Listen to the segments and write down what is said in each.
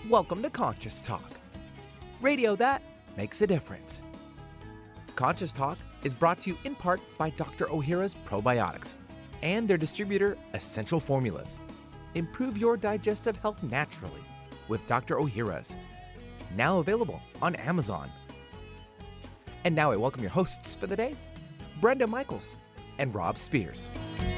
Welcome to Conscious Talk, radio that makes a difference. Conscious Talk is brought to you in part by Dr. Ohhira's Probiotics and their distributor, Essential Formulas. Improve your digestive health naturally with Dr. Ohhira's. Now available on Amazon. And now I welcome your hosts for the day, Brenda Michaels and Rob Spears.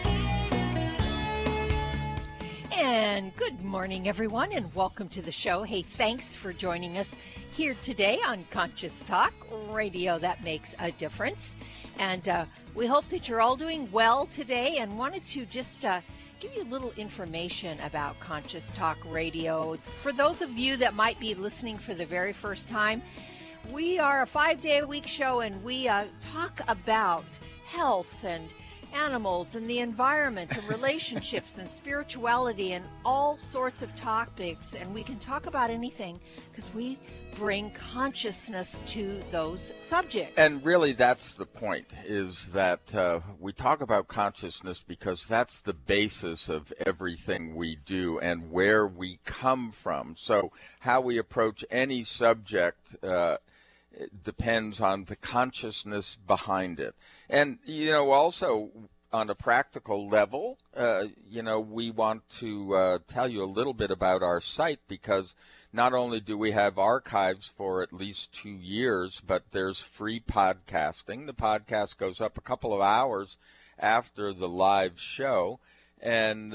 And good morning, everyone, and welcome to the show. Hey, thanks for joining us here today on Conscious Talk, radio that makes a difference. And we hope that you're all doing well today, and wanted to just give you a little information about Conscious Talk Radio. For those of you that might be listening for the very first time, we are a 5-day-a-week show, and we talk about health and animals and the environment and relationships and spirituality and all sorts of topics. And we can talk about anything because we bring consciousness to those subjects. And really, that's the point, is that we talk about consciousness because that's the basis of everything we do and where we come from. So how we approach any subject it depends on the consciousness behind it. And, also on a practical level, we want to tell you a little bit about our site, because not only do we have archives for at least 2 years, but there's free podcasting. The podcast goes up a couple of hours after the live show. And,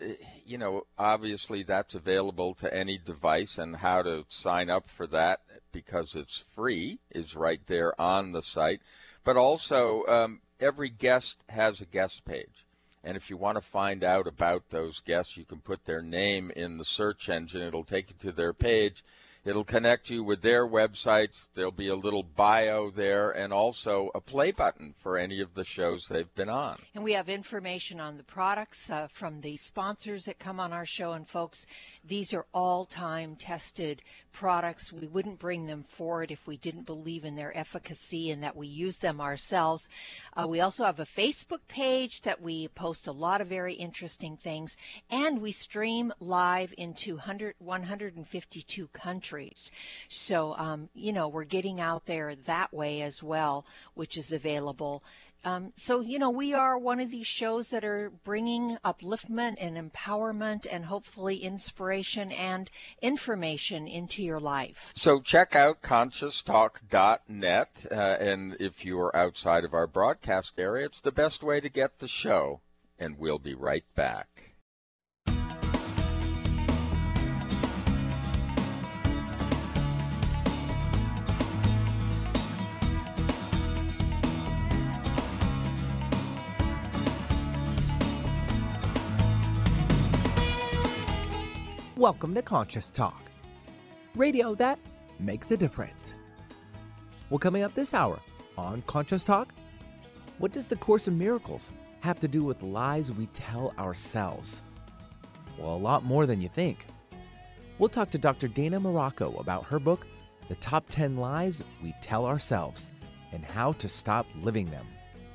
obviously that's available to any device, and how to sign up for that, because it's free, is right there on the site. But also, every guest has a guest page. And if you want to find out about those guests, you can put their name in the search engine. It'll take you to their page. It'll connect you with their websites. There'll be a little bio there, and also a play button for any of the shows they've been on. And we have information on the products from the sponsors that come on our show. And folks, these are all time tested products. We wouldn't bring them forward if we didn't believe in their efficacy and that we use them ourselves. We also have a Facebook page that we post a lot of very interesting things, and we stream live into 152 countries. So, we're getting out there that way as well, which is available. We are one of these shows that are bringing upliftment and empowerment and hopefully inspiration and information into your life. So check out conscioustalk.net, and if you are outside of our broadcast area, it's the best way to get the show, and we'll be right back. Welcome to Conscious Talk, radio that makes a difference. Well, coming up this hour on Conscious Talk, what does the Course in Miracles have to do with lies we tell ourselves? Well, a lot more than you think. We'll talk to Dr. Dana Morocco about her book, The Top 10 Lies We Tell Ourselves, and how to stop living them.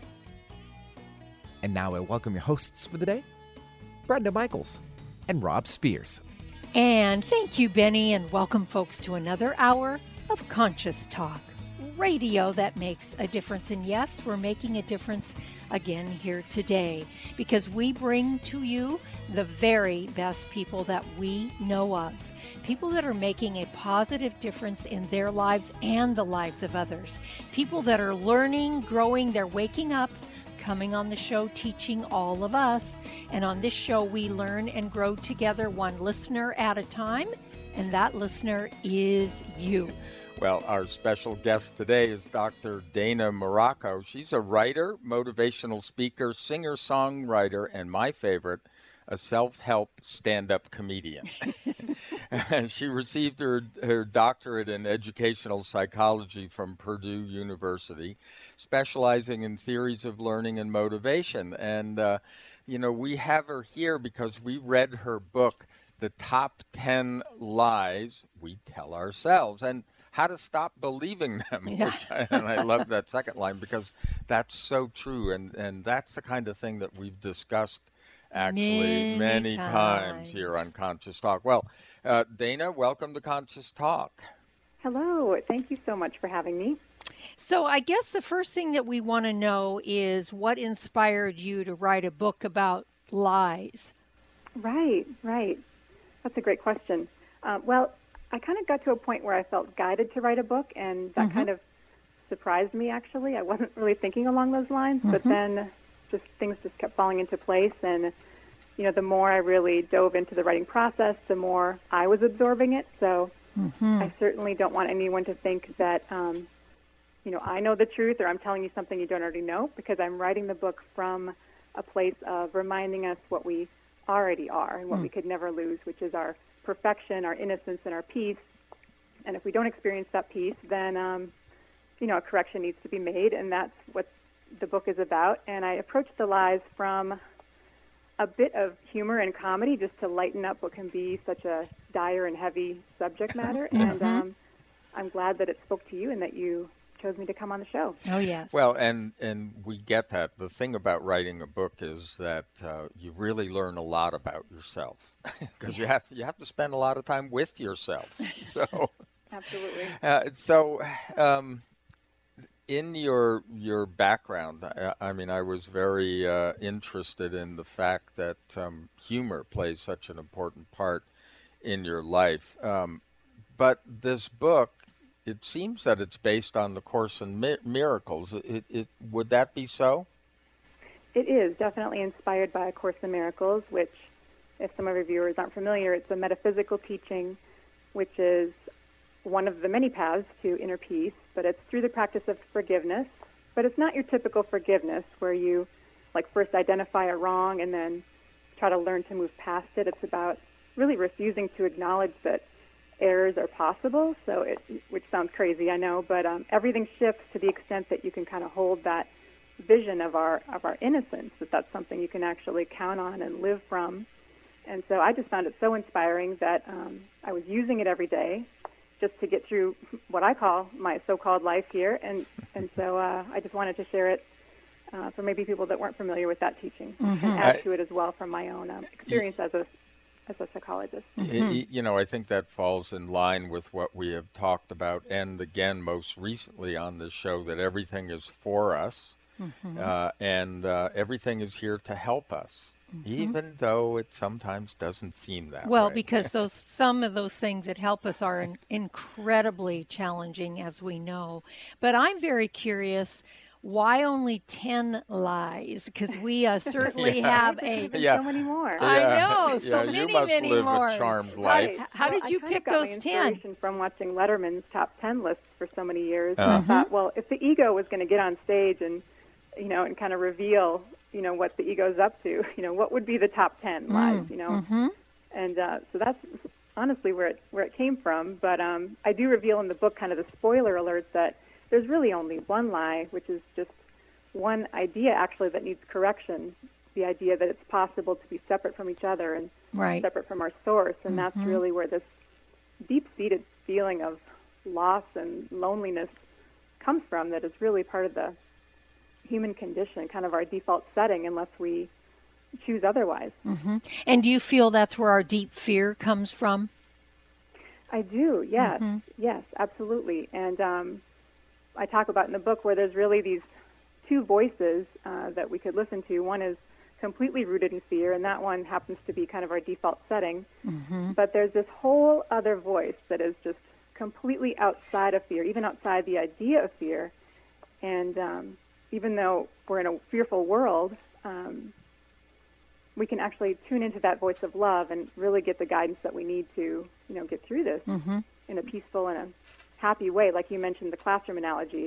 And now I welcome your hosts for the day, Brenda Michaels and Rob Spears. And thank you, Benny, and welcome, folks, to another hour of Conscious Talk, radio that makes a difference. And yes, we're making a difference again here today, because we bring to you the very best people that we know of, people that are making a positive difference in their lives and the lives of others, people that are learning, growing, they're waking up, coming on the show, teaching all of us. And on this show, we learn and grow together, one listener at a time, and that listener is you. Well, our special guest today is Dr. Dana Morocco. She's a writer, motivational speaker, singer-songwriter, and my favorite, a self-help stand-up comedian. And she received her doctorate in educational psychology from Purdue University, specializing in theories of learning and motivation. And, we have her here because we read her book, The Top 10 Lies We Tell Ourselves, and how to stop believing them. Yeah. And I love that second line, because that's so true. And that's the kind of thing that we've discussed actually, many times here on Conscious Talk. Well, Dana, welcome to Conscious Talk. Hello. Thank you so much for having me. So I guess the first thing that we want to know is what inspired you to write a book about lies? Right. That's a great question. Well, I kind of got to a point where I felt guided to write a book, and that kind of surprised me, actually. I wasn't really thinking along those lines, but then things just kept falling into place, and the more I really dove into the writing process, the more I was absorbing it. So I certainly don't want anyone to think that I know the truth or I'm telling you something you don't already know, because I'm writing the book from a place of reminding us what we already are and what we could never lose, which is our perfection, our innocence, and our peace. And if we don't experience that peace, then a correction needs to be made, and that's what the book is about. And I approached the lies from a bit of humor and comedy, just to lighten up what can be such a dire and heavy subject matter. And I'm glad that it spoke to you and that you chose me to come on the show. Oh, yes. Well, and we get that. The thing about writing a book is that you really learn a lot about yourself, because you have to spend a lot of time with yourself. So Absolutely. In your background, I was very interested in the fact that humor plays such an important part in your life. But this book, it seems that it's based on the Course in Miracles. Would that be so? It is definitely inspired by A Course in Miracles, which, if some of your viewers aren't familiar, it's a metaphysical teaching, which is one of the many paths to inner peace, but it's through the practice of forgiveness. But it's not your typical forgiveness where you first identify a wrong and then try to learn to move past it. It's about really refusing to acknowledge that errors are possible. So which sounds crazy, I know, but everything shifts to the extent that you can kind of hold that vision of our innocence, that's something you can actually count on and live from. And so I just found it so inspiring that I was using it every day just to get through what I call my so-called life here. And so I just wanted to share it for maybe people that weren't familiar with that teaching, and add to it as well from my own experience as a psychologist. I think that falls in line with what we have talked about, and again, most recently on this show, that everything is for us, and everything is here to help us. Even though it sometimes doesn't seem that way. Well, because some of those things that help us are incredibly challenging, as we know. But I'm very curious, why only 10 lies? Because we certainly have so many more. I know, so many, you must many live more. A charmed life. How did you pick those 10? I got my inspiration from watching Letterman's top 10 lists for so many years. And I thought, well, if the ego was going to get on stage and and kind of reveal what the ego's up to, what would be the top 10 lies, And so that's honestly where it came from. But I do reveal in the book kind of the spoiler alerts that there's really only one lie, which is just one idea actually that needs correction, the idea that it's possible to be separate from each other and separate from our source. And that's really where this deep-seated feeling of loss and loneliness comes from, that is really part of the human condition, kind of our default setting, unless we choose otherwise. And do you feel that's where our deep fear comes from? I do, yes. Yes, absolutely. And I talk about in the book where there's really these two voices that we could listen to. One is completely rooted in fear, and that one happens to be kind of our default setting. But there's this whole other voice that is just completely outside of fear, even outside the idea of fear. And even though we're in a fearful world, we can actually tune into that voice of love and really get the guidance that we need to, get through this in a peaceful and a happy way. Like you mentioned, the classroom analogy,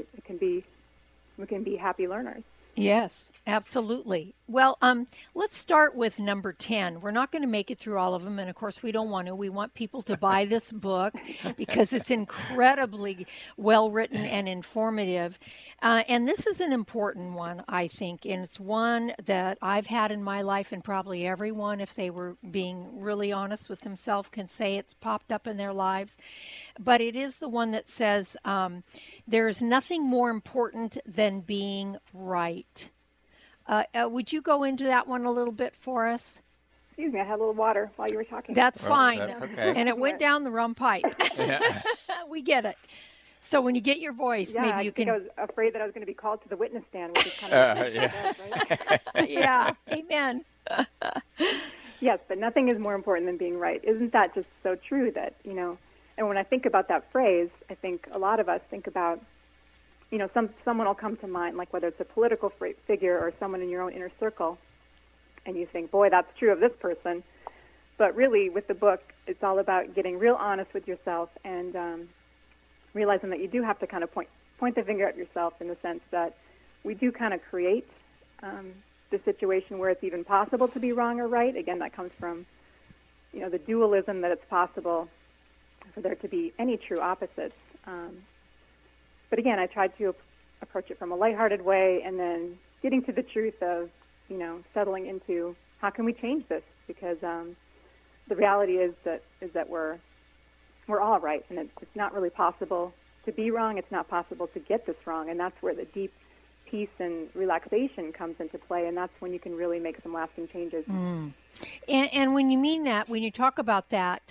we can be happy learners. Yes, absolutely. Well, let's start with number 10. We're not going to make it through all of them, and of course we don't want to. We want people to buy this book because it's incredibly well written and informative. And this is an important one, I think, and it's one that I've had in my life, and probably everyone, if they were being really honest with themselves, can say it's popped up in their lives. But it is the one that says, there is nothing more important than being right. Would you go into that one a little bit for us? Excuse me, I had a little water while you were talking. That's fine. That's okay. And it went down the wrong pipe. We get it. So when you get your voice, maybe you can. I was afraid that I was going to be called to the witness stand, which is kind of right? Yeah, amen. Yes, but nothing is more important than being right. Isn't that just so true that, and when I think about that phrase, I think a lot of us think about, someone will come to mind, like whether it's a political figure or someone in your own inner circle, and you think, boy, that's true of this person. But really, with the book, it's all about getting real honest with yourself and realizing that you do have to kind of point the finger at yourself in the sense that we do kind of create the situation where it's even possible to be wrong or right. Again, that comes from, the dualism that it's possible for there to be any true opposites. But again, I tried to approach it from a lighthearted way and then getting to the truth of, settling into how can we change this? Because the reality is that we're all right, and it's not really possible to be wrong. It's not possible to get this wrong, and that's where the deep peace and relaxation comes into play, and that's when you can really make some lasting changes. And when you mean that, when you talk about that,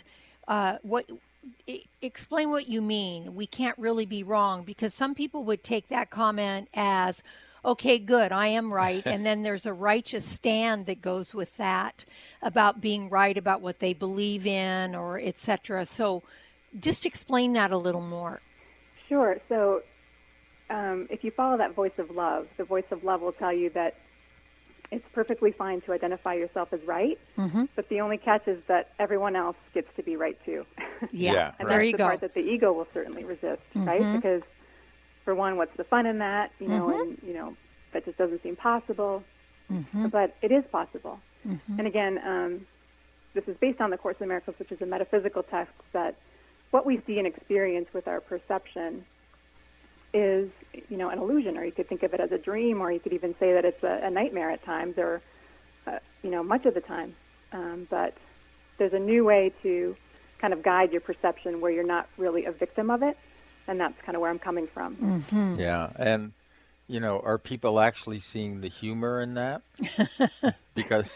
explain what you mean. We can't really be wrong, because some people would take that comment as, okay, good, I am right. And then there's a righteous stand that goes with that about being right about what they believe in or et cetera. So just explain that a little more. Sure. So if you follow that voice of love, the voice of love will tell you that it's perfectly fine to identify yourself as right, but the only catch is that everyone else gets to be right too. Yeah, and there that's you the go. part that the ego will certainly resist, right? Because for one, what's the fun in that? And that just doesn't seem possible. But it is possible. And again, this is based on the Course in Miracles, which is a metaphysical text that what we see and experience with our perception is, an illusion, or you could think of it as a dream, or you could even say that it's a nightmare at times, or, much of the time. But there's a new way to kind of guide your perception where you're not really a victim of it, and that's kind of where I'm coming from. Yeah, and, are people actually seeing the humor in that? Because,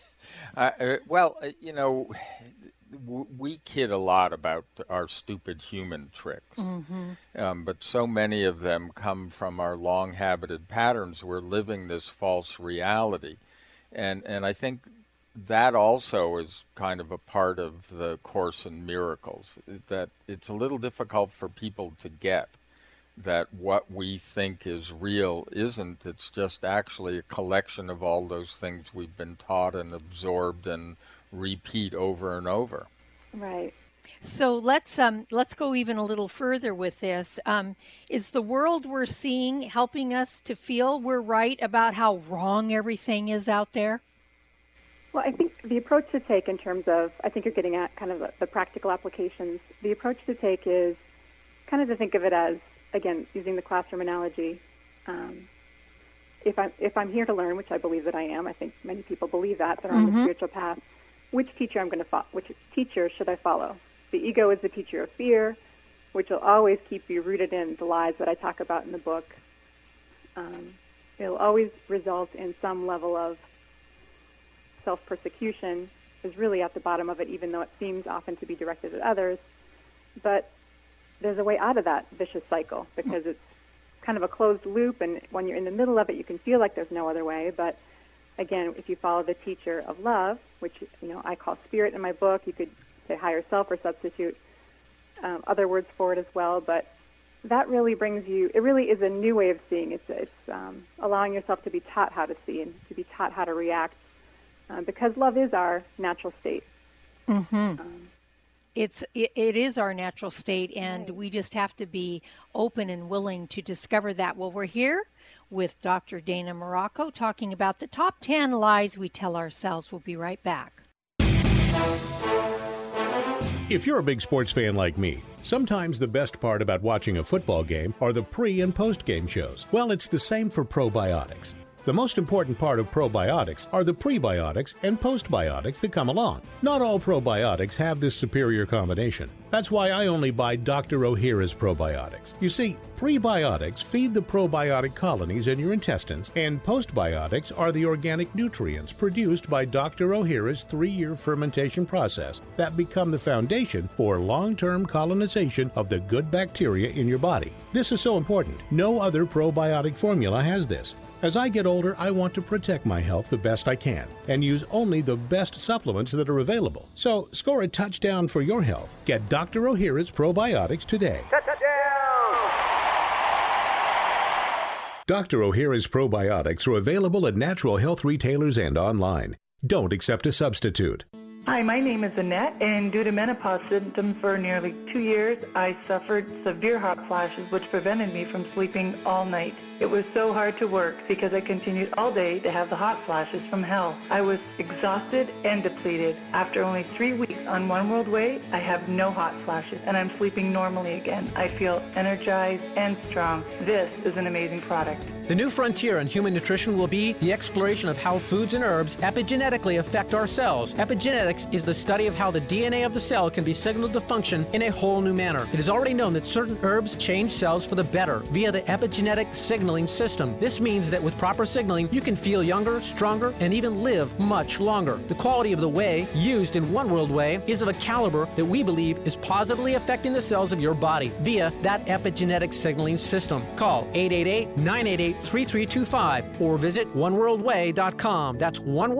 we kid a lot about our stupid human tricks, but so many of them come from our long-habited patterns. We're living this false reality, and I think that also is kind of a part of the Course in Miracles, that it's a little difficult for people to get that what we think is real isn't. It's just actually a collection of all those things we've been taught and absorbed and repeat over and over. Right. So let's go even a little further with this. Is the world we're seeing helping us to feel we're right about how wrong everything is out there? Well, I think the approach to take in terms of, I think you're getting at kind of the practical applications. The approach to take is kind of to think of it as, again, using the classroom analogy, if I'm here to learn, which I believe that I am, I think many people believe that are on the spiritual path, which teacher which teacher should I follow? The ego is the teacher of fear, which will always keep you rooted in the lies that I talk about in the book. It'll always result in some level of self-persecution, is really at the bottom of it, even though it seems often to be directed at others. But there's a way out of that vicious cycle, because it's kind of a closed loop, and when you're in the middle of it, you can feel like there's no other way. But again, if you follow the teacher of love, which I call spirit in my book, you could say higher self or substitute other words for it as well. But that really brings you. It really is a new way of seeing. It's allowing yourself to be taught how to see and to be taught how to react, because love is our natural state. It is our natural state, and we just have to be open and willing to discover that. Well, we're here with Dr. Dana Morocco talking about the top 10 lies we tell ourselves. We'll be right back. If you're a big sports fan like me, sometimes the best part about watching a football game are the pre- and post-game shows. Well, it's the same for probiotics. The most important part of probiotics are the prebiotics and postbiotics that come along. Not all probiotics have this superior combination. That's why I only buy Dr. Ohhira's probiotics. You see, prebiotics feed the probiotic colonies in your intestines, and postbiotics are the organic nutrients produced by Dr. Ohhira's 3-year fermentation process that become the foundation for long-term colonization of the good bacteria in your body. This is so important. No other probiotic formula has this. As I get older, I want to protect my health the best I can and use only the best supplements that are available. So score a touchdown for your health. Get Dr. Ohhira's probiotics today. Dr. Ohhira's probiotics are available at natural health retailers and online. Don't accept a substitute. Hi, my name is Annette, and due to menopause symptoms for nearly 2 years, I suffered severe hot flashes which prevented me from sleeping all night. It was so hard to work because I continued all day to have the hot flashes from hell. I was exhausted and depleted. After only 3 weeks on One World Way, I have no hot flashes, and I'm sleeping normally again. I feel energized and strong. This is an amazing product. The new frontier in human nutrition will be the exploration of how foods and herbs epigenetically affect our cells. Epigenetics is the study of how the DNA of the cell can be signaled to function in a whole new manner. It is already known that certain herbs change cells for the better via the epigenetic signaling system. This means that with proper signaling, you can feel younger, stronger, and even live much longer. The quality of the whey used in One World Whey is of a caliber that we believe is positively affecting the cells of your body via that epigenetic signaling system. Call 888-988-3325 or visit oneworldwhey.com. That's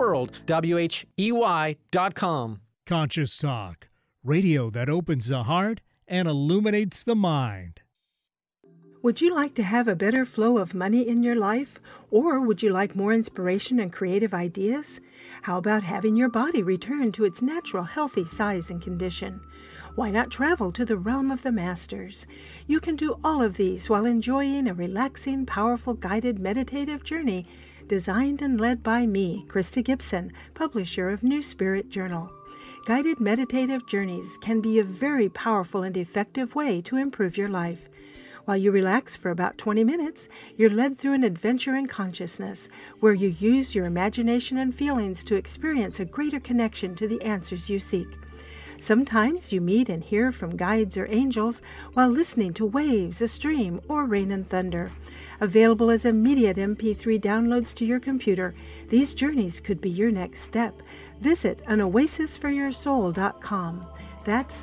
oneworld.com. Conscious Talk, radio that opens the heart and illuminates the mind. Would you like to have a better flow of money in your life? Or would you like more inspiration and creative ideas? How about having your body return to its natural healthy size and condition? Why not travel to the realm of the masters? You can do all of these while enjoying a relaxing, powerful, guided meditative journey designed and led by me, Krista Gibson, publisher of New Spirit Journal. Guided meditative journeys can be a very powerful and effective way to improve your life. While you relax for about 20 minutes, you're led through an adventure in consciousness where you use your imagination and feelings to experience a greater connection to the answers you seek. Sometimes you meet and hear from guides or angels while listening to waves, a stream, or rain and thunder. Available as immediate MP3 downloads to your computer, these journeys could be your next step. Visit anoasisforyoursoul.com. That's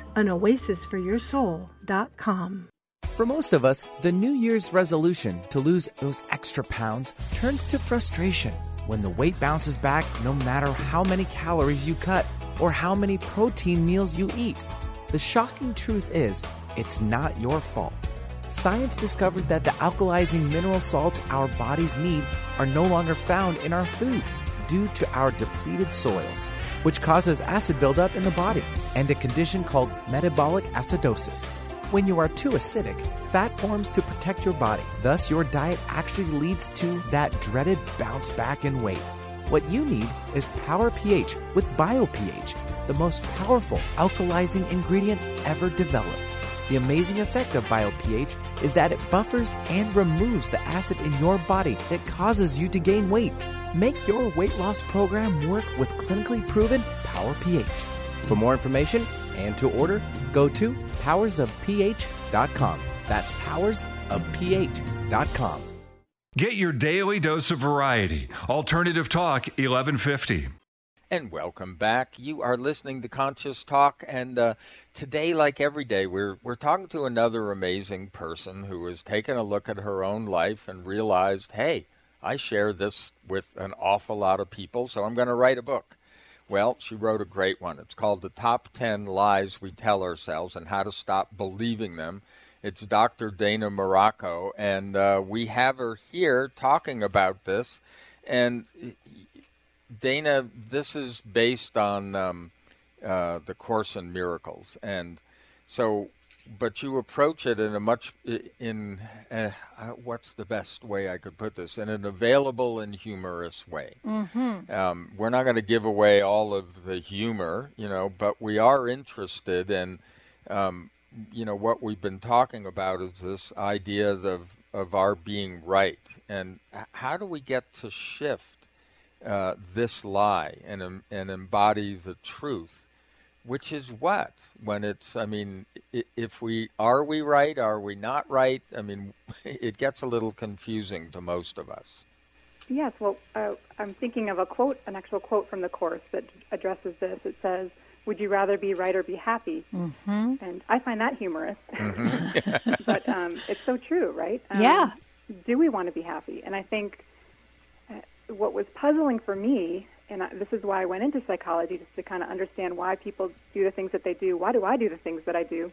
anoasisforyoursoul.com. For most of us, the New Year's resolution to lose those extra pounds turns to frustration when the weight bounces back no matter how many calories you cut or how many protein meals you eat. The shocking truth is, it's not your fault. Science discovered that the alkalizing mineral salts our bodies need are no longer found in our food due to our depleted soils, which causes acid buildup in the body and a condition called metabolic acidosis. When you are too acidic, fat forms to protect your body. Thus, your diet actually leads to that dreaded bounce back in weight. What you need is Power pH with BioPH, the most powerful alkalizing ingredient ever developed. The amazing effect of BioPH is that it buffers and removes the acid in your body that causes you to gain weight. Make your weight loss program work with clinically proven Power pH. For more information and to order, go to powersofph.com. That's powersofph.com. Get your daily dose of variety. Alternative Talk 1150. And welcome back. You are listening to Conscious Talk, and today, like every day, we're talking to another amazing person who has taken a look at her own life and realized, hey, I share this with an awful lot of people, so I'm going to write a book. Well, she wrote a great one. It's called The Top 10 Lies We Tell Ourselves and How to Stop Believing Them. It's Dr. Dana Marocco, and we have her here talking about this. And Dana, this is based on the Course in Miracles, and so, but you approach it in a much, what's the best way I could put this? In an available and humorous way. Mm-hmm. We're not going to give away all of the humor, but we are interested in, what we've been talking about is this idea of of our being right. And how do we get to shift this lie and embody the truth? Which is what? When it's, I mean, if are we right? Are we not right? I mean, it gets a little confusing to most of us. Yes, well, I'm thinking of an actual quote from the Course that addresses this. It says, "Would you rather be right or be happy?" Mm-hmm. And I find that humorous. Mm-hmm. But it's so true, right? Yeah. Do we want to be happy? And I think what was puzzling for me, and this is why I went into psychology, just to kind of understand why people do the things that they do, why do I do the things that I do,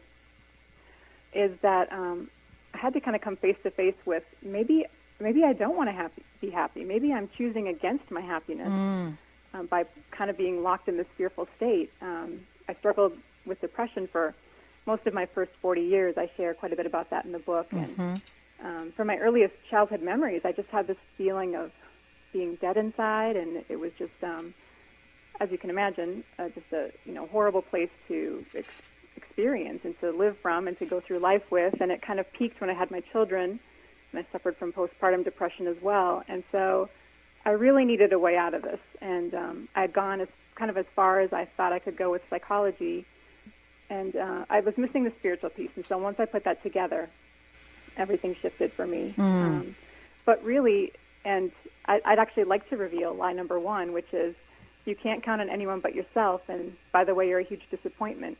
is that I had to kind of come face to face with maybe I don't want to be happy. Maybe I'm choosing against my happiness by kind of being locked in this fearful state. I struggled with depression for most of my first 40 years. I share quite a bit about that in the book. Mm-hmm. And from my earliest childhood memories, I just had this feeling of being dead inside, and it was just, as you can imagine, just a horrible place to experience and to live from and to go through life with. And it kind of peaked when I had my children, and I suffered from postpartum depression as well. And so I really needed a way out of this. And I had gone as far as I thought I could go with psychology, and I was missing the spiritual piece. And so once I put that together, everything shifted for me. But really, and I'd actually like to reveal lie number one, which is you can't count on anyone but yourself. And by the way, you're a huge disappointment.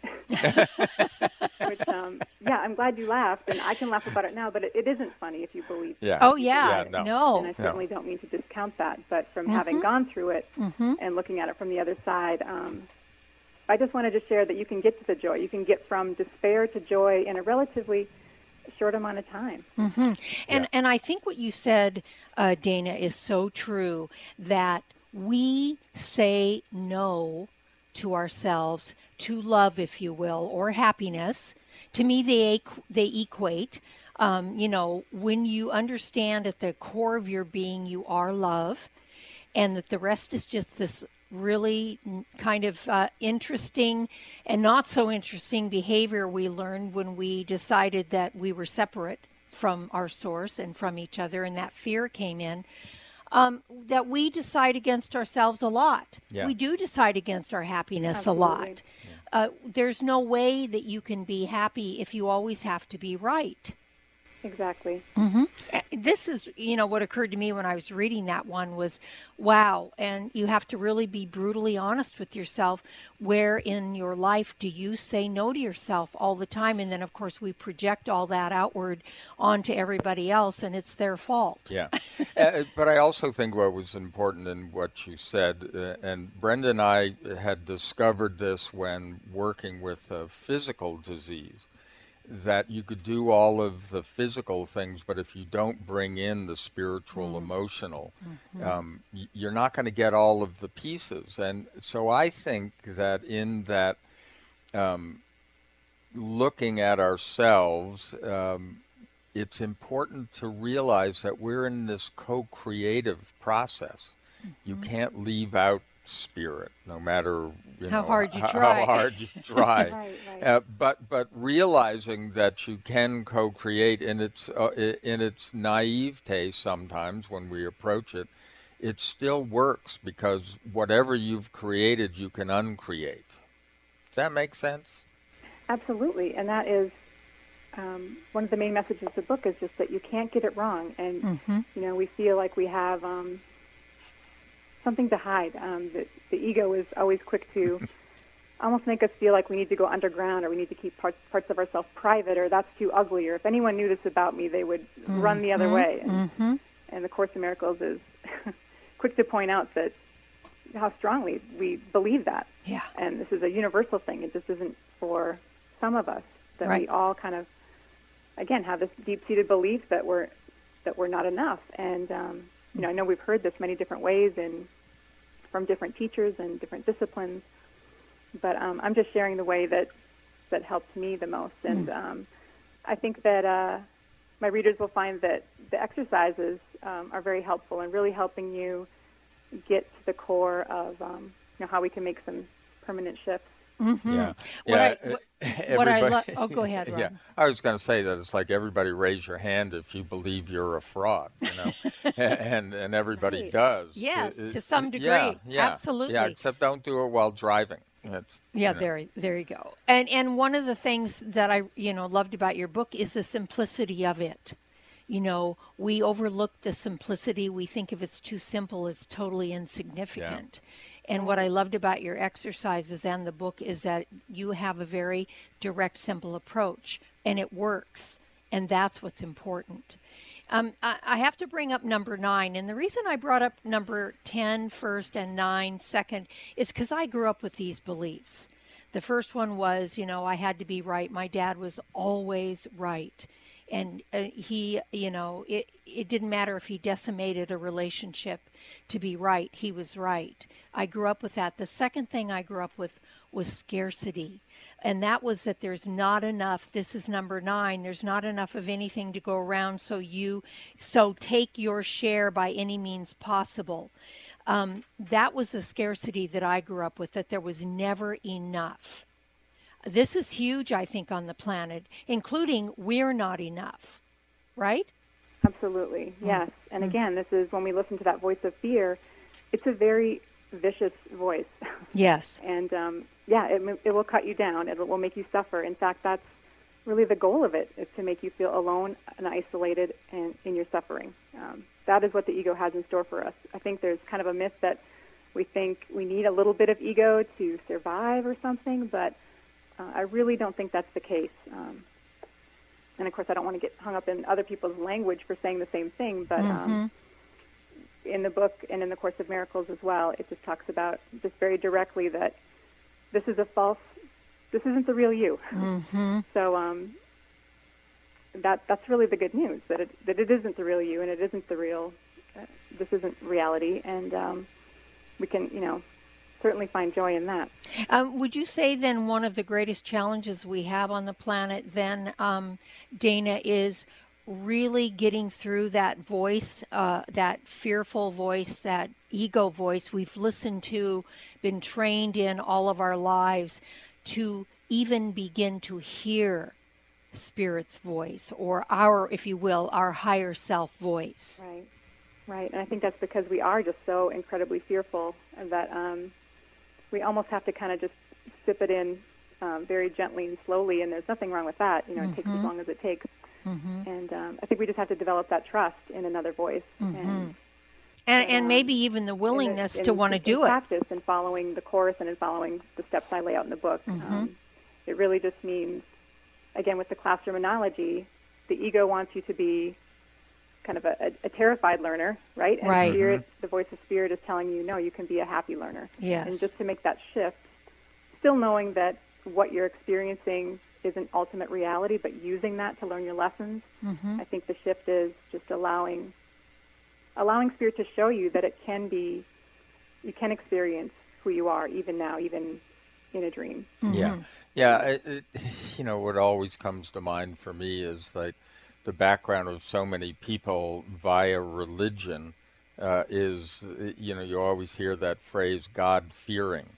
Which, I'm glad you laughed, and I can laugh about it now, but it isn't funny if you believe. Yeah. Oh, yeah. No. And I certainly don't mean to discount that. But from having gone through it and looking at it from the other side, I just wanted to share that you can get to the joy. You can get from despair to joy in a relatively short amount of time. Mm-hmm. And I think what you said, Dana, is so true, that we say no to ourselves, to love, if you will, or happiness. To me, they equate. When you understand at the core of your being you are love, and that the rest is just this really kind of interesting and not so interesting behavior we learned when we decided that we were separate from our source and from each other, and that fear came in, that we decide against ourselves a lot. Yeah. We do decide against our happiness Absolutely. A lot. Yeah. There's no way that you can be happy if you always have to be right. Exactly. Mm-hmm. This is, what occurred to me when I was reading that one was, wow. And you have to really be brutally honest with yourself. Where in your life do you say no to yourself all the time? And then, of course, we project all that outward onto everybody else, and it's their fault. Yeah. But I also think what was important in what you said, and Brenda and I had discovered this when working with a physical disease, that you could do all of the physical things, but if you don't bring in the spiritual, emotional, you're not going to get all of the pieces. And so I think that in that looking at ourselves, it's important to realize that we're in this co-creative process. You can't leave out spirit, no matter how hard you try. Right. But realizing that you can co-create in its naivete sometimes when we approach it, it still works, because whatever you've created, you can uncreate. Does that make sense? Absolutely, and that is one of the main messages of the book, is just that you can't get it wrong, and we feel like we have something to hide. The ego is always quick to almost make us feel like we need to go underground, or we need to keep parts of ourselves private, or that's too ugly, or if anyone knew this about me, they would run the other way. And the Course in Miracles is quick to point out that how strongly we believe that. Yeah. And this is a universal thing. It just isn't for some of us, that we all kind of, again, have this deep-seated belief that we're not enough. And I know we've heard this many different ways from different teachers and different disciplines, but I'm just sharing the way that helped me the most. And I think that my readers will find that the exercises are very helpful in really helping you get to the core of how we can make some permanent shifts Mm-hmm. Yeah. What I love. Oh, go ahead, Rob. Yeah, I was going to say that it's like everybody raise your hand if you believe you're a fraud, and everybody Right. does. Yes, to some degree. Yeah, Absolutely. Yeah, except don't do it while driving. It's, Yeah, there you go. And one of the things that I loved about your book is the simplicity of it. We overlook the simplicity. We think if it's too simple, it's totally insignificant. And what I loved about your exercises and the book is that you have a very direct, simple approach, and it works. And that's what's important. I have to bring up number 9. And the reason I brought up number 10 first and 9 second is because I grew up with these beliefs. The first one was, I had to be right. My dad was always right. And he, it didn't matter if he decimated a relationship to be right. He was right. I grew up with that. The second thing I grew up with was scarcity. And that was that there's not enough. This is number 9. There's not enough of anything to go around. So take your share by any means possible. That was a scarcity that I grew up with, that there was never enough. This is huge, I think, on the planet, including we're not enough, right? Absolutely, yes. And again, this is when we listen to that voice of fear, it's a very vicious voice. Yes. And it will cut you down. It will make you suffer. In fact, that's really the goal of it, is to make you feel alone and isolated and in your suffering. That is what the ego has in store for us. I think there's kind of a myth that we think we need a little bit of ego to survive or something, but I really don't think that's the case. And, of course, I don't want to get hung up in other people's language for saying the same thing, but in the book and in the Course of Miracles as well, it just talks about just very directly that this isn't the real you. Mm-hmm. So that's really the good news, that it isn't the real you, and it isn't the real, this isn't reality, and we can, certainly find joy in that. Would you say then one of the greatest challenges we have on the planet then, Dana, is really getting through that voice, that fearful voice, that ego voice we've listened to, been trained in all of our lives, to even begin to hear Spirit's voice, or our, if you will, our higher self voice? Right. And I think that's because we are just so incredibly fearful, and that we almost have to kind of just sip it in very gently and slowly, and there's nothing wrong with that. It takes as long as it takes. And I think we just have to develop that trust in another voice. And maybe even the willingness to want to do it. Practice and following the course and in following the steps I lay out in the book. It really just means, again, with the classroom analogy, the ego wants you to be kind of a terrified learner, right? And Spirit, the voice of Spirit is telling you, no, you can be a happy learner. Yes. And just to make that shift, still knowing that what you're experiencing isn't ultimate reality, but using that to learn your lessons, I think the shift is just allowing Spirit to show you that it can be, you can experience who you are even now, even in a dream. Yeah. What always comes to mind for me is like the background of so many people via religion is, you always hear that phrase, God-fearing.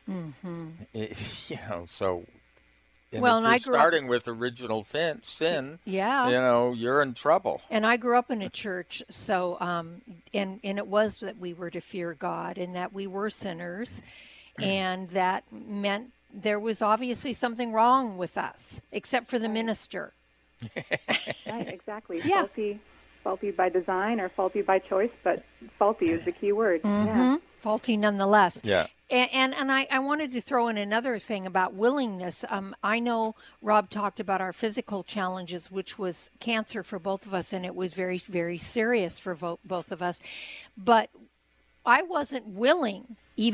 So... And well, if and you're starting with original sin, you're in trouble. And I grew up in a church, so and it was that we were to fear God, and that we were sinners, and that meant there was obviously something wrong with us, except for the minister. Right, exactly. Yeah. Faulty by design or faulty by choice, but faulty is the key word. Faulty nonetheless. Yeah. And I wanted to throw in another thing about willingness. I know Rob talked about our physical challenges, which was cancer for both of us, and it was very, very serious for both of us. But I wasn't willing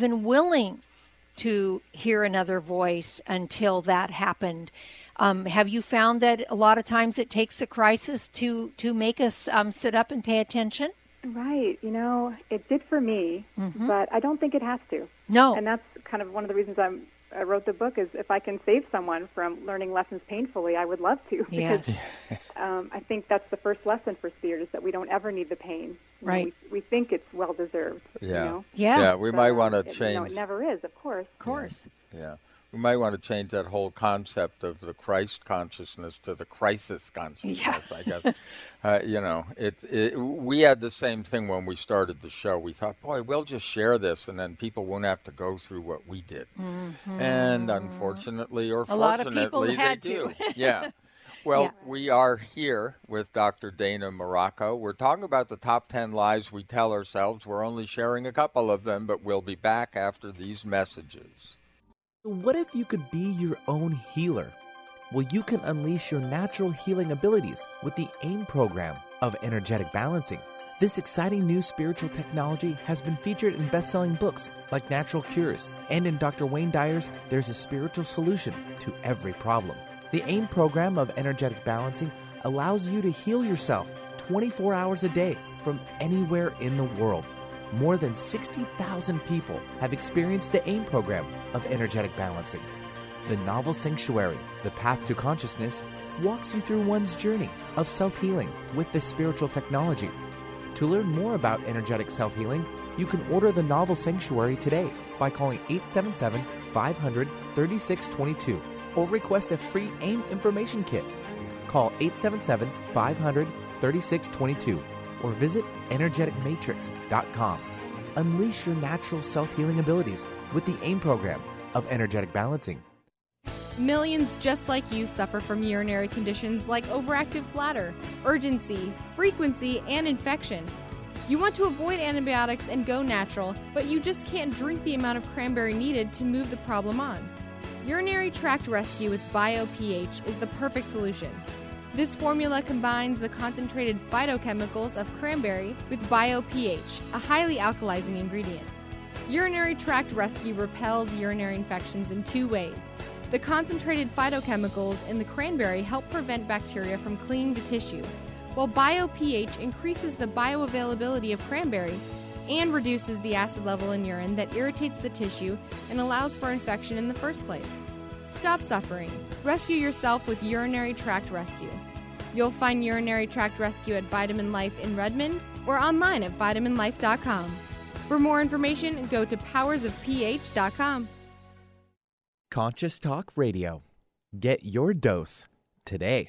to hear another voice until that happened. Have you found that a lot of times it takes a crisis to make us sit up and pay attention? Right. It did for me, but I don't think it has to. No. And that's kind of one of the reasons I wrote the book, is if I can save someone from learning lessons painfully, I would love to. Yes. Because I think that's the first lesson for Spirit, is that we don't ever need the pain. Right. We think it's well-deserved. Yeah. Yeah, we might want to change. It never is, of course. Of course. Yeah. We might want to change that whole concept of the Christ consciousness to the crisis consciousness, I guess. We had the same thing when we started the show. We thought, boy, we'll just share this, and then people won't have to go through what we did. Mm-hmm. And unfortunately or fortunately, they do. Yeah. Well, we are here with Dr. Dana Morocco. We're talking about the top 10 lies we tell ourselves. We're only sharing a couple of them, but we'll be back after these messages. What if you could be your own healer? Well, you can unleash your natural healing abilities with the AIM program of energetic balancing. This exciting new spiritual technology has been featured in best-selling books like Natural Cures, and in Dr. Wayne Dyer's There's a Spiritual Solution to Every Problem. The AIM program of energetic balancing allows you to heal yourself 24 hours a day from anywhere in the world. More than 60,000 people have experienced the AIM program of energetic balancing. The novel Sanctuary, The Path to Consciousness, walks you through one's journey of self-healing with this spiritual technology. To learn more about energetic self-healing, you can order the novel Sanctuary today by calling 877-500-3622 or request a free AIM information kit. Call 877-500-3622 or visit energeticmatrix.com. Unleash your natural self-healing abilities with the AIM program of energetic balancing. Millions just like you suffer from urinary conditions like overactive bladder, urgency, frequency, and infection. You want to avoid antibiotics and go natural, but you just can't drink the amount of cranberry needed to move the problem on. Urinary Tract Rescue with BioPH is the perfect solution. This formula combines the concentrated phytochemicals of cranberry with BioPH, a highly alkalizing ingredient. Urinary Tract Rescue repels urinary infections in 2 ways. The concentrated phytochemicals in the cranberry help prevent bacteria from clinging to tissue, while BioPH increases the bioavailability of cranberry and reduces the acid level in urine that irritates the tissue and allows for infection in the first place. Stop suffering. Rescue yourself with Urinary Tract Rescue. You'll find Urinary Tract Rescue at Vitamin Life in Redmond or online at vitaminlife.com. For more information, go to powersofph.com. Conscious Talk Radio. Get your dose today.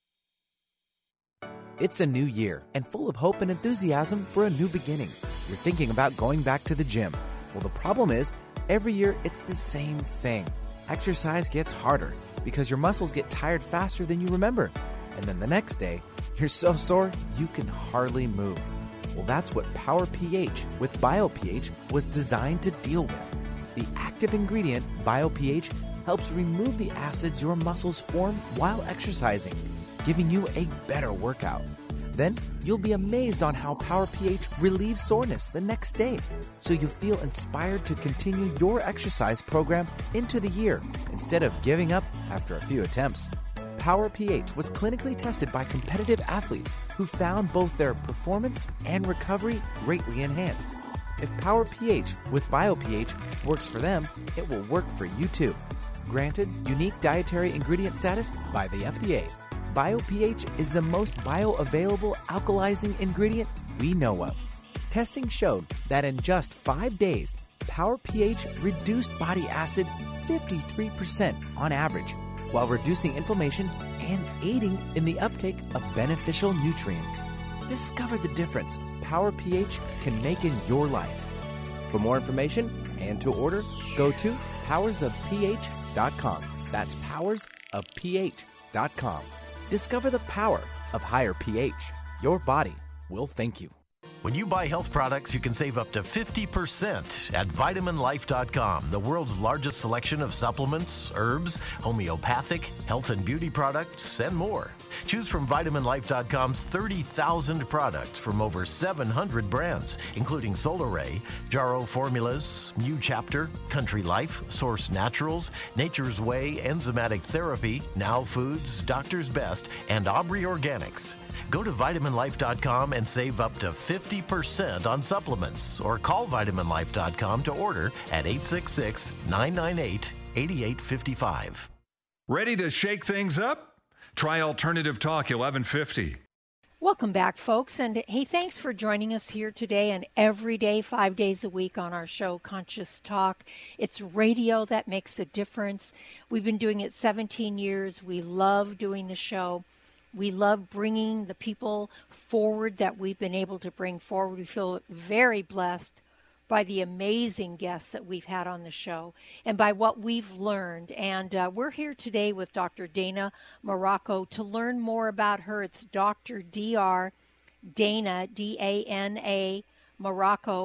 It's a new year and full of hope and enthusiasm for a new beginning. You're thinking about going back to the gym. Well, the problem is, every year it's the same thing. Exercise gets harder because your muscles get tired faster than you remember. And then the next day, you're so sore you can hardly move. Well, that's what Power pH with BioPH was designed to deal with. The active ingredient, BioPH, helps remove the acids your muscles form while exercising, giving you a better workout. Then you'll be amazed on how Power pH relieves soreness the next day, so you feel inspired to continue your exercise program into the year instead of giving up after a few attempts. Power pH was clinically tested by competitive athletes who found both their performance and recovery greatly enhanced. If Power pH with BioPH works for them, it will work for you too. Granted unique dietary ingredient status by the FDA. BioPH is the most bioavailable alkalizing ingredient we know of. Testing showed that in just 5 days, Power pH reduced body acid 53% on average, while reducing inflammation and aiding in the uptake of beneficial nutrients. Discover the difference Power pH can make in your life. For more information and to order, go to powersofph.com. That's powersofph.com. Discover the power of higher pH. Your body will thank you. When you buy health products, you can save up to 50% at vitaminlife.com, the world's largest selection of supplements, herbs, homeopathic, health and beauty products, and more. Choose from vitaminlife.com's 30,000 products from over 700 brands, including Solaray, Jarrow Formulas, New Chapter, Country Life, Source Naturals, Nature's Way, Enzymatic Therapy, Now Foods, Doctor's Best, and Aubrey Organics. Go to vitaminlife.com and save up to 50% on supplements, or call vitaminlife.com to order at 866-998-8855. Ready to shake things up? Try Alternative Talk 1150. Welcome back, folks. And hey, thanks for joining us here today and every day, 5 days a week on our show, Conscious Talk. It's radio that makes a difference. We've been doing it 17 years. We love doing the show. We love bringing the people forward that we've been able to bring forward. We feel very blessed by the amazing guests that we've had on the show and by what we've learned. And we're here today with Dr. Dana Marocco to learn more about her. It's Dr. Dr. Dana, D-A-N-A, Marocco,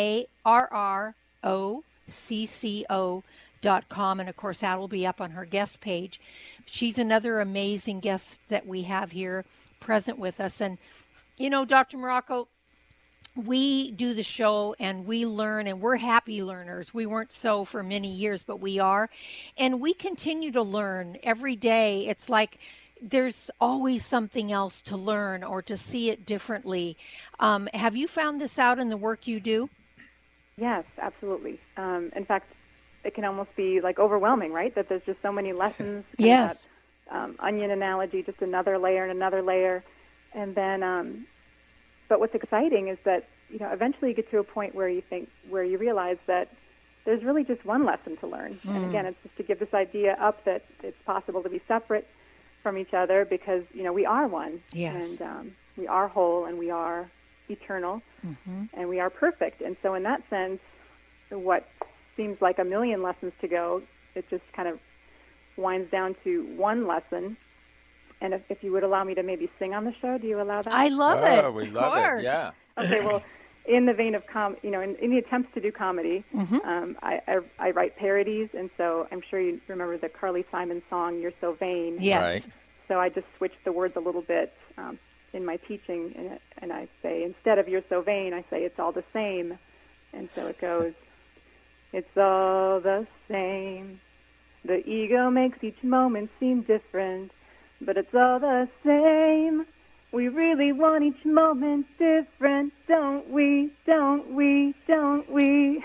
MARROCCO.com. And of course, that'll be up on her guest page. She's another amazing guest that we have here present with us. And, you know, Dr. Marocco, we do the show and we learn, and we're happy learners. We weren't so for many years, but we are. And we continue to learn every day. It's like there's always something else to learn or to see it differently. Have you found this out in the work you do? Yes, absolutely. In fact, it can almost be like overwhelming, right? That there's just so many lessons. Yes. That, onion analogy, just another layer and another layer. And then... But what's exciting is that, you know, eventually you get to a point where you realize that there's really just one lesson to learn. And again, it's just to give this idea up that it's possible to be separate from each other because, you know, we are one. Yes. And we are whole and we are eternal and we are perfect. And so in that sense, what seems like a million lessons to go, it just kind of winds down to one lesson. And if you would allow me to maybe sing on the show, do you allow that? I love it. Oh, we love it. Yeah. Okay. Well, in the vein of in the attempts to do comedy, I write parodies, and so I'm sure you remember the Carly Simon song "You're So Vain." Yes. Right. So I just switched the words a little bit in my teaching, and I say instead of "You're so vain," I say "It's all the same," and so it goes, "It's all the same. The ego makes each moment seem different. But it's all the same. We really want each moment different, don't we? Don't we? Don't we?"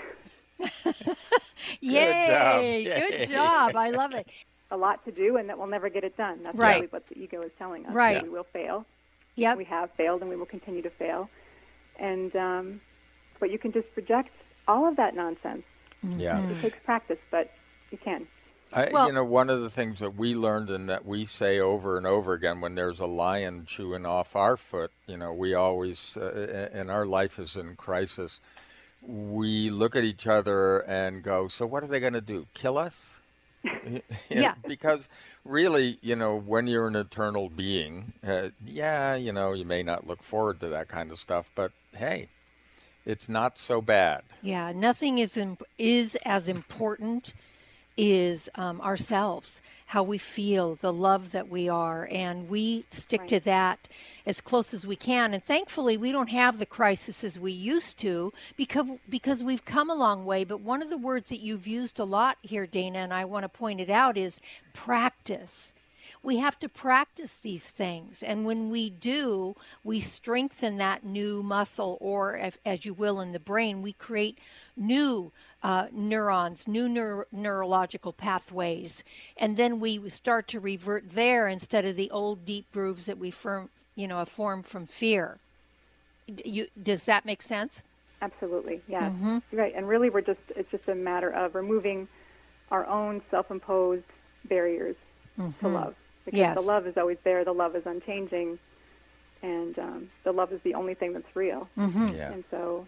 Yay! Good job. I love it. A lot to do, and that we'll never get it done. That's right. really what the ego is telling us. Right. We will fail. Yep. We have failed, and we will continue to fail. And but you can just project all of that nonsense. Yeah. It takes practice, but you can. You know, one of the things that we learned and that we say over and over again when there's a lion chewing off our foot, you know, we always, and our life is in crisis, we look at each other and go, so what are they going to do? Kill us? Yeah. Because really, you know, when you're an eternal being, you know, you may not look forward to that kind of stuff, but hey, it's not so bad. Yeah, nothing is as important is ourselves, how we feel, the love that we are, and we stick to that as close as we can. And thankfully, we don't have the crises we used to because we've come a long way. But one of the words that you've used a lot here, Dana, and I want to point it out, is practice. We have to practice these things, and when we do, we strengthen that new muscle, or as you will in the brain, we create new neurons, new neurological pathways, and then we start to revert there instead of the old deep grooves that we formed from fear. Does that make sense? Absolutely, yeah. Right, and really it's just a matter of removing our own self-imposed barriers to love. Because the love is always there, the love is unchanging, and the love is the only thing that's real. And so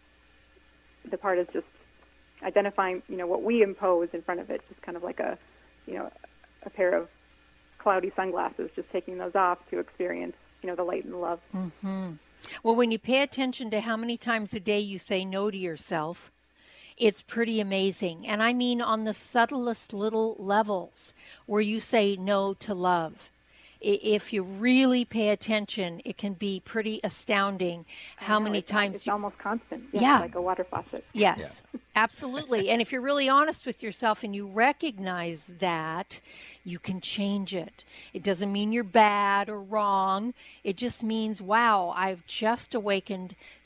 the part is just identifying, you know, what we impose in front of it, just kind of like a pair of cloudy sunglasses, just taking those off to experience, you know, the light and the love. Well, when you pay attention to how many times a day you say no to yourself, it's pretty amazing. And I mean on the subtlest little levels where you say no to love. If you really pay attention, it can be pretty astounding how many times. It's almost constant. Yeah. Like a water faucet. Yes, absolutely. And if you're really honest with yourself and you recognize that, you can change it. It doesn't mean you're bad or wrong. It just means, wow, I've just awakened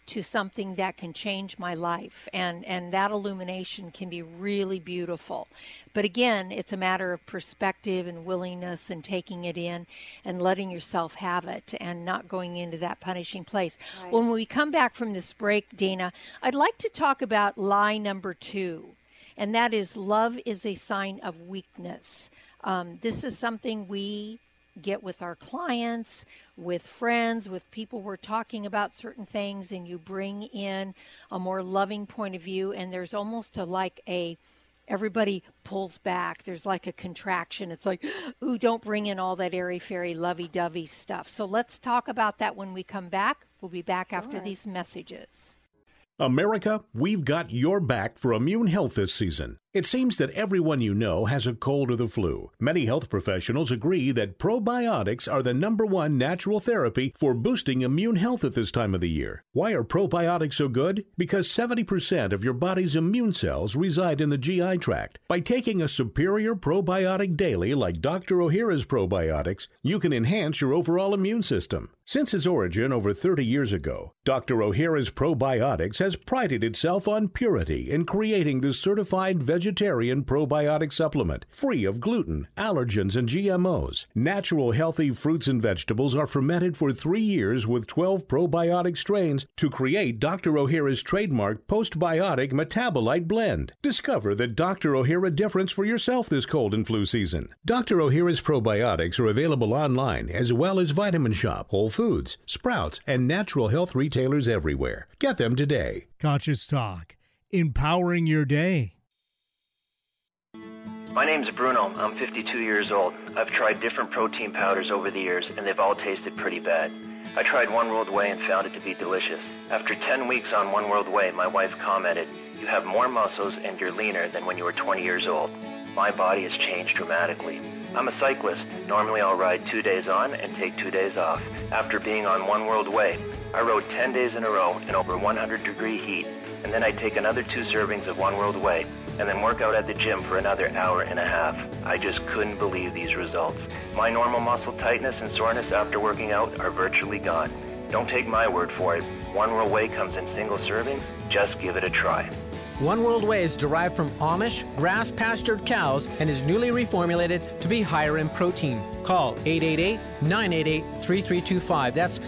to something that can change my life. And that illumination can be really beautiful. But again, it's a matter of perspective and willingness and taking it in and letting yourself have it and not going into that punishing place. Right. When we come back from this break, Dana, I'd like to talk about lie number 2, and that is love is a sign of weakness. This is something we get with our clients, with friends, with people we're talking about certain things, and you bring in a more loving point of view, and there's almost everybody pulls back. There's like a contraction. It's like, ooh, don't bring in all that airy-fairy, lovey-dovey stuff. So let's talk about that when we come back. We'll be back after these messages. America, we've got your back for immune health this season. It seems that everyone you know has a cold or the flu. Many health professionals agree that probiotics are the #1 natural therapy for boosting immune health at this time of the year. Why are probiotics so good? Because 70% of your body's immune cells reside in the GI tract. By taking a superior probiotic daily like Dr. Ohhira's probiotics, you can enhance your overall immune system. Since its origin over 30 years ago, Dr. Ohhira's probiotics has prided itself on purity in creating the certified vegetarian probiotic supplement, free of gluten, allergens, and GMOs. Natural healthy fruits and vegetables are fermented for 3 years with 12 probiotic strains to create Dr. Ohhira's trademark postbiotic metabolite blend. Discover the Dr. Ohhira difference for yourself this cold and flu season. Dr. Ohhira's probiotics are available online as well as Vitamin Shop, Whole Foods, Sprouts, and natural health retailers everywhere. Get them today. Conscious Talk, empowering your day. My name's Bruno. I'm 52 years old. I've tried different protein powders over the years, and they've all tasted pretty bad. I tried One World Whey and found it to be delicious. After 10 weeks on One World Whey, my wife commented, "You have more muscles and you're leaner than when you were 20 years old." My body has changed dramatically. I'm a cyclist. Normally I'll ride 2 days on and take 2 days off. After being on One World Whey, I rode 10 days in a row in over 100-degree heat, and then I'd take another 2 servings of One World Whey, and then work out at the gym for another hour and a half. I just couldn't believe these results. My normal muscle tightness and soreness after working out are virtually gone. Don't take my word for it. One World Whey comes in single servings. Just give it a try. One World Whey is derived from Amish grass-pastured cows and is newly reformulated to be higher in protein. Call 888-988-3325. That's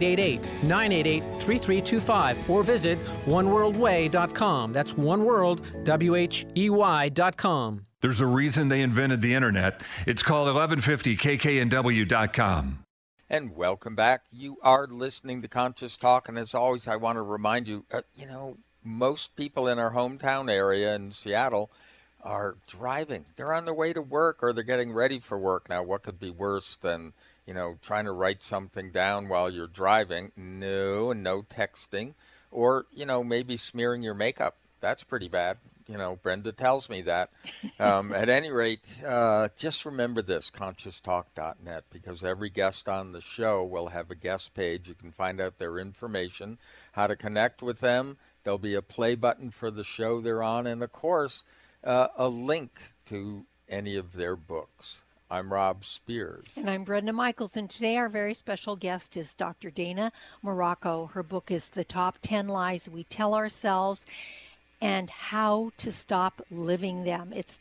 888-988-3325. Or visit oneworldwhey.com. That's oneworld.com. There's a reason they invented the internet. It's called 1150kknw.com. And welcome back. You are listening to Conscious Talk, and as always, I want to remind you, most people in our hometown area in Seattle are driving. They're on their way to work or they're getting ready for work. Now, what could be worse than, trying to write something down while you're driving? No texting. Or, maybe smearing your makeup. That's pretty bad. Brenda tells me that. At any rate, just remember this, conscioustalk.net, because every guest on the show will have a guest page. You can find out their information, how to connect with them. There'll be a play button for the show they're on, and, of course, a link to any of their books. I'm Rob Spears. And I'm Brenda Michaels, and today our very special guest is Dr. Dana Marocco. Her book is The Top 10 Lies We Tell Ourselves and How to Stop Living Them. It's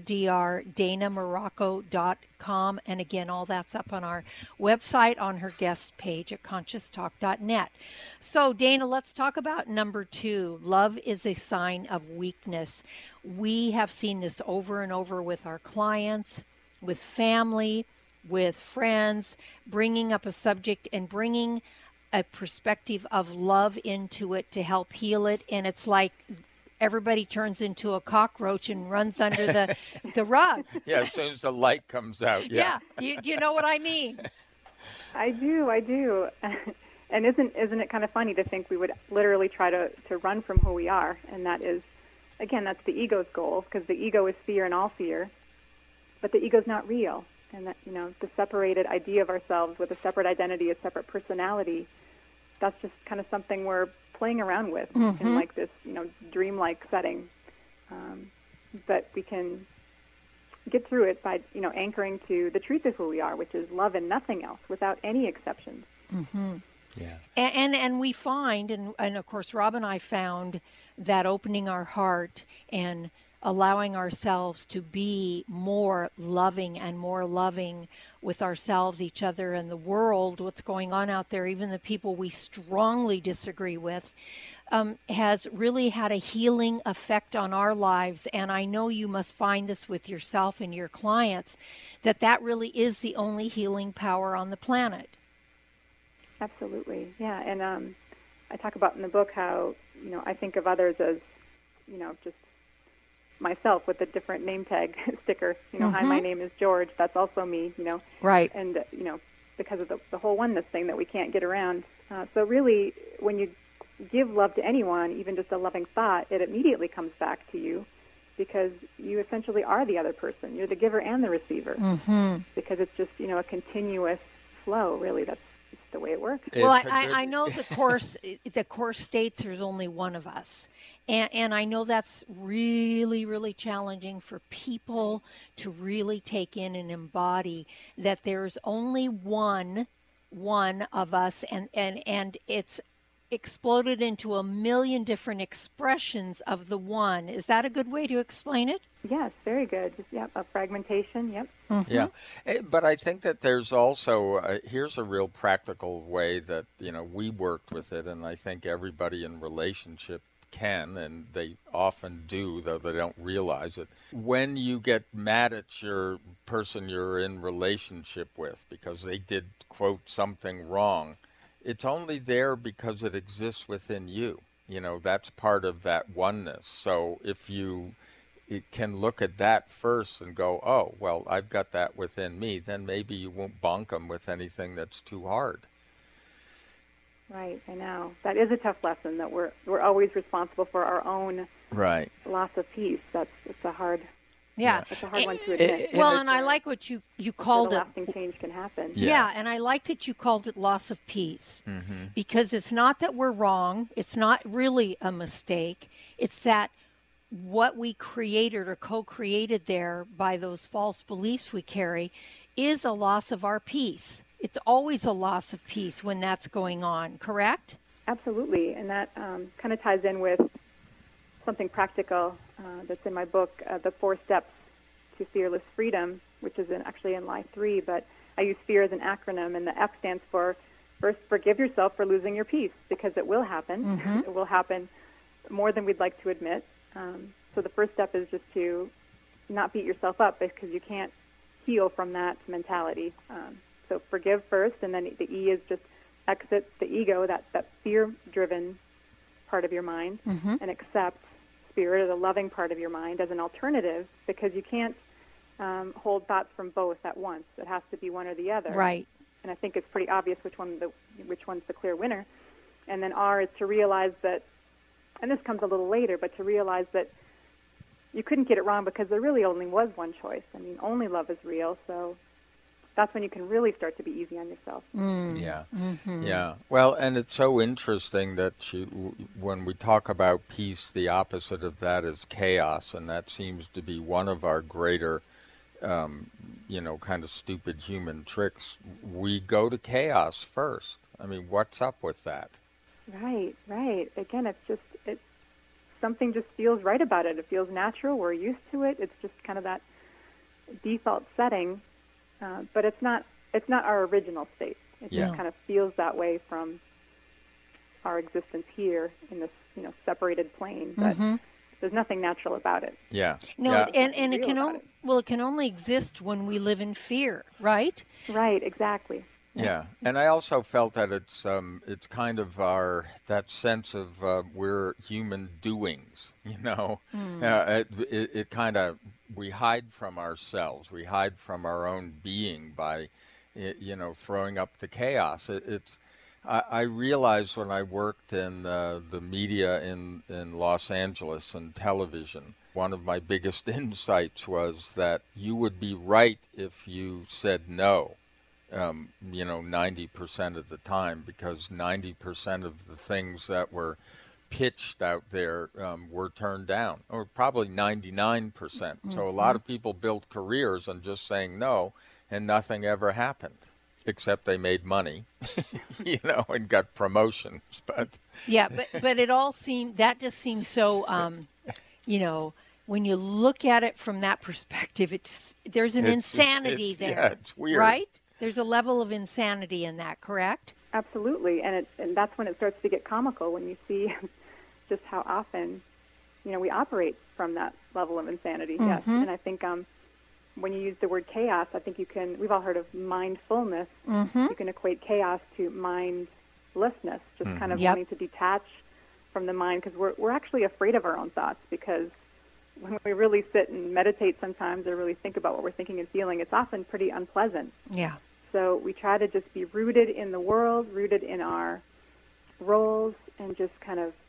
drdanamarocco.com, and again, all that's up on our website on her guest page at conscioustalk.net. So, Dana, let's talk about number 2. Love is a sign of weakness. We have seen this over and over with our clients, with family, with friends, bringing up a subject and bringing a perspective of love into it to help heal it, and it's like everybody turns into a cockroach and runs under the rug. Yeah, as soon as the light comes out. Yeah. You know what I mean? I do. And isn't it kind of funny to think we would literally try to run from who we are? And that is, again, that's the ego's goal, because the ego is fear and all fear, but the ego's not real. And that, the separated idea of ourselves with a separate identity, a separate personality, that's just kind of something we're playing around with in like this, dreamlike setting. But we can get through it by, anchoring to the truth of who we are, which is love and nothing else, without any exceptions. Yeah. And we find, and of course, Rob and I found that opening our heart and allowing ourselves to be more loving and more loving with ourselves, each other, and the world, what's going on out there, even the people we strongly disagree with, has really had a healing effect on our lives. And I know you must find this with yourself and your clients, that really is the only healing power on the planet. Absolutely, yeah. And I talk about in the book how, I think of others as, just myself with a different name tag sticker. Hi, my name is George. That's also me, Right. And, because of the whole oneness thing that we can't get around. So really, when you give love to anyone, even just a loving thought, it immediately comes back to you because you essentially are the other person. You're the giver and the receiver. Because it's just, a continuous flow, really. That's the way it works. Well, I know the course states there's only one of us. And I know that's really, really challenging for people to really take in and embody that there's only one of us, and it's exploded into a million different expressions of the one. Is that a good way to explain it? Yes, very good. Yep, a fragmentation, yep. Yeah, but I think that there's also, here's a real practical way that, we worked with it, and I think everybody in relationship can, and they often do, though they don't realize it. When you get mad at your person you're in relationship with because they did, quote, something wrong, it's only there because it exists within you. That's part of that oneness. So if you can look at that first and go, oh, well, I've got that within me, then maybe you won't bonk them with anything that's too hard. Right, I know. That is a tough lesson, that we're always responsible for our own loss of peace. It's a hard it's a hard one to admit. And I like what you called it. Lasting change can happen. Yeah, and I like that you called it loss of peace, because it's not that we're wrong. It's not really a mistake. It's that what we created or co-created there by those false beliefs we carry is a loss of our peace. It's always a loss of peace when that's going on, correct? Absolutely, and that kind of ties in with something practical that's in my book, The 4 Steps to Fearless Freedom, which is actually in Lie 3, but I use fear as an acronym, and the F stands for, first, forgive yourself for losing your peace, because it will happen. It will happen more than we'd like to admit. So the first step is just to not beat yourself up, because you can't heal from that mentality. So forgive first, and then the E is just exit the ego, that fear-driven part of your mind, and accept spirit, or the loving part of your mind, as an alternative, because you can't hold thoughts from both at once. It has to be one or the other. Right. And I think it's pretty obvious which one's the clear winner. And then R is to realize that, and this comes a little later, but to realize that you couldn't get it wrong, because there really only was one choice. I mean, only love is real, so that's when you can really start to be easy on yourself. Yeah. Yeah. Well, and it's so interesting that when we talk about peace, the opposite of that is chaos, and that seems to be one of our greater, kind of stupid human tricks. We go to chaos first. I mean, what's up with that? Right. Again, something just feels right about it. It feels natural. We're used to it. It's just kind of that default setting. But it's not our original state. It just kind of feels that way from our existence here in this separated plane. But there's nothing natural about it. Yeah. No, and it can only exist when we live in fear, right? Right. Exactly. Yeah, and I also felt that it's kind of that sense of we're human doings, It kind of, we hide from ourselves, we hide from our own being by, throwing up the chaos. I realized when I worked in the media in Los Angeles and television, one of my biggest insights was that you would be right if you said no. 90% of the time, because 90% of the things that were pitched out there were turned down, or probably 99%. So a lot of people built careers on just saying no, and nothing ever happened. Except they made money, and got promotions. But yeah, but it all that just seems so, when you look at it from that perspective, there's an insanity there. Yeah, it's weird. Right? There's a level of insanity in that, correct? Absolutely, and that's when it starts to get comical, when you see just how often, we operate from that level of insanity. Mm-hmm. Yes, and I think when you use the word chaos, I think we've all heard of mindfulness. Mm-hmm. You can equate chaos to mindlessness, just kind of wanting to detach from the mind, because we're actually afraid of our own thoughts, because when we really sit and meditate sometimes, or really think about what we're thinking and feeling, it's often pretty unpleasant. Yeah. So we try to just be rooted in the world, rooted in our roles, and just kind of,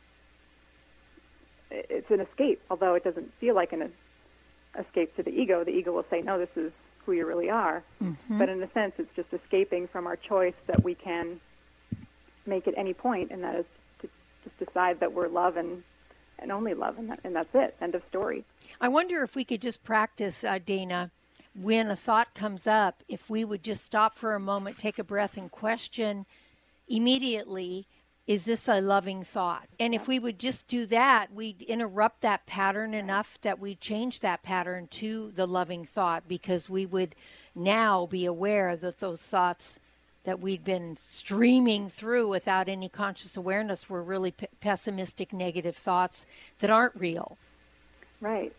it's an escape, although it doesn't feel like an escape to the ego. The ego will say, no, this is who you really are. Mm-hmm. But in a sense, it's just escaping from our choice that we can make at any point, and that is to just decide that we're love and only love, and that's it. End of story. I wonder if we could just practice, Dana, when a thought comes up, if we would just stop for a moment, take a breath, and question immediately, is this a loving thought? And if we would just do that, we'd interrupt that pattern enough that we'd change that pattern to the loving thought, because we would now be aware that those thoughts that we'd been streaming through without any conscious awareness were really pessimistic, negative thoughts that aren't real. Right.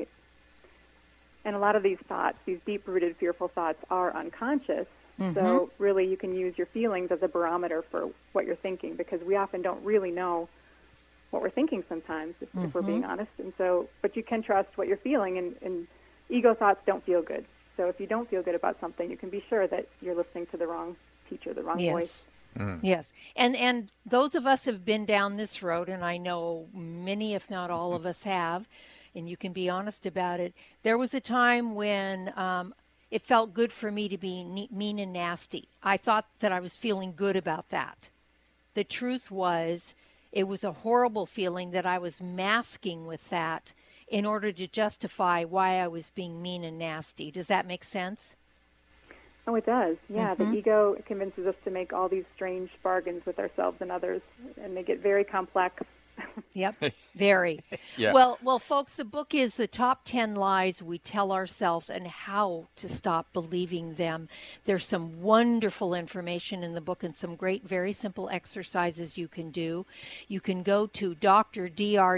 And a lot of these thoughts, these deep-rooted, fearful thoughts, are unconscious. Mm-hmm. So really you can use your feelings as a barometer for what you're thinking, because we often don't really know what we're thinking sometimes, if we're being honest. And so, but you can trust what you're feeling, and ego thoughts don't feel good. So if you don't feel good about something, you can be sure that you're listening to the wrong teacher, the wrong voice. Yes. And those of us have been down this road, and I know many, if not all of us have, and you can be honest about it. There was a time when it felt good for me to be mean and nasty. I thought that I was feeling good about that. The truth was, it was a horrible feeling that I was masking with that in order to justify why I was being mean and nasty. Does that make sense? Oh, it does. Yeah, the ego convinces us to make all these strange bargains with ourselves and others, and they get very complex. Yep, very. Yeah. Well, folks, the book is The Top 10 Lies We Tell Ourselves and How to Stop Believing Them. There's some wonderful information in the book and some great, very simple exercises you can do. You can go to Dr.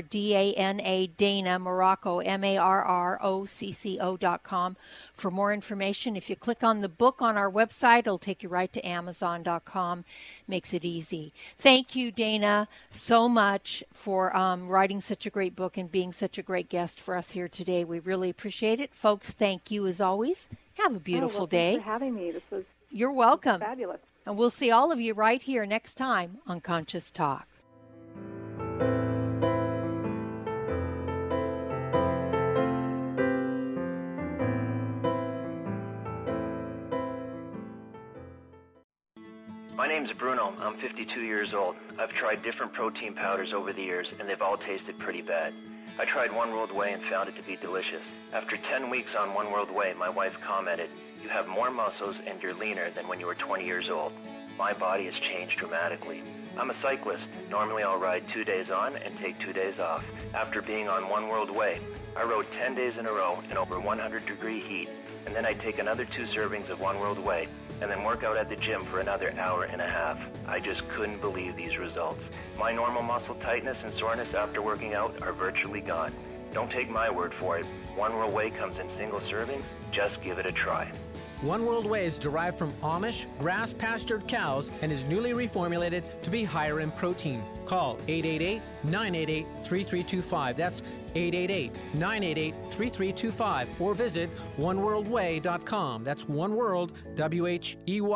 Dana Marocco, MARROCCO.com for more information. If you click on the book on our website, it'll take you right to Amazon.com. Makes it easy. Thank you, Dana, so much for writing such a great book and being such a great guest for us here today. We really appreciate it. Folks, thank you as always. Have a beautiful day. Thanks for having me. You're welcome. Fabulous. And we'll see all of you right here next time on Conscious Talk. My name's Bruno. I'm 52 years old. I've tried different protein powders over the years, and they've all tasted pretty bad. I tried One World Whey and found it to be delicious. After 10 weeks on One World Whey, my wife commented, "You have more muscles and you're leaner than when you were 20 years old." My body has changed dramatically. I'm a cyclist. Normally I'll ride 2 days on and take 2 days off. After being on One World Whey, I rode 10 days in a row in over 100-degree heat, and then I'd take another 2 servings of One World Whey, and then work out at the gym for another hour and a half. I just couldn't believe these results. My normal muscle tightness and soreness after working out are virtually gone. Don't take my word for it. One World Whey comes in single servings. Just give it a try. One World Whey is derived from Amish grass-pastured cows and is newly reformulated to be higher in protein. Call 888-988-3325. That's 888-988-3325. Or visit oneworldwhey.com. That's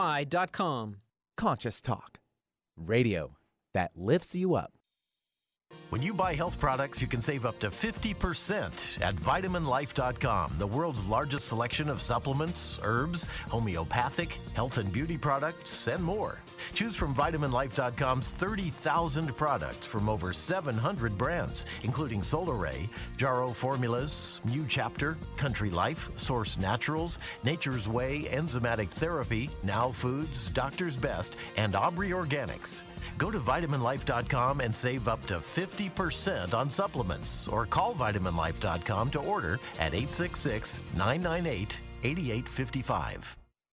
oneworldwhey.com. Conscious Talk, radio that lifts you up. When you buy health products, you can save up to 50% at VitaminLife.com, the world's largest selection of supplements, herbs, homeopathic, health and beauty products, and more. Choose from VitaminLife.com's 30,000 products from over 700 brands, including Solaray, Jarrow Formulas, New Chapter, Country Life, Source Naturals, Nature's Way, Enzymatic Therapy, Now Foods, Doctor's Best, and Aubrey Organics. Go to VitaminLife.com and save up to 50% on supplements, or call VitaminLife.com to order at 866-998-8855.